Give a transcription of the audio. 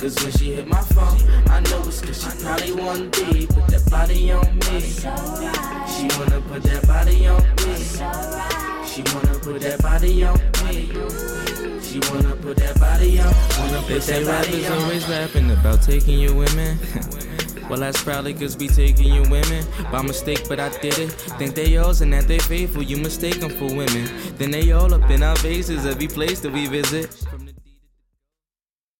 Cause when she hit my phone, I know it's cause she probably wanna be. Put that body on me. She wanna put that body on me. She wanna put that body on me. She wanna put that body on. They say rappers always rapping about taking your women. Well, that's probably cause we taking your women by mistake, but I did it. Think they yours and that they faithful, you mistake them for women. Then they all up in our faces every place that we visit.